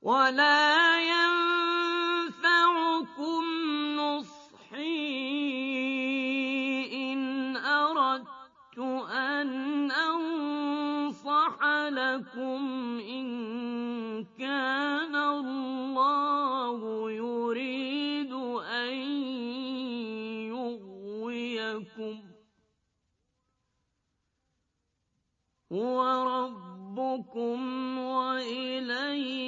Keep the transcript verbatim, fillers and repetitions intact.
وَلَا يَنفَعُكُمْ نُصْحِي إِنْ أَرَدتُّ أَنْ أَنصَحَ لَكُمْ إِن كَانَ اللَّهُ يُرِيدُ أَن يُغْوِيَكُمْ ۚ هُوَ رَبُّكُمْ وَإِلَيْهِ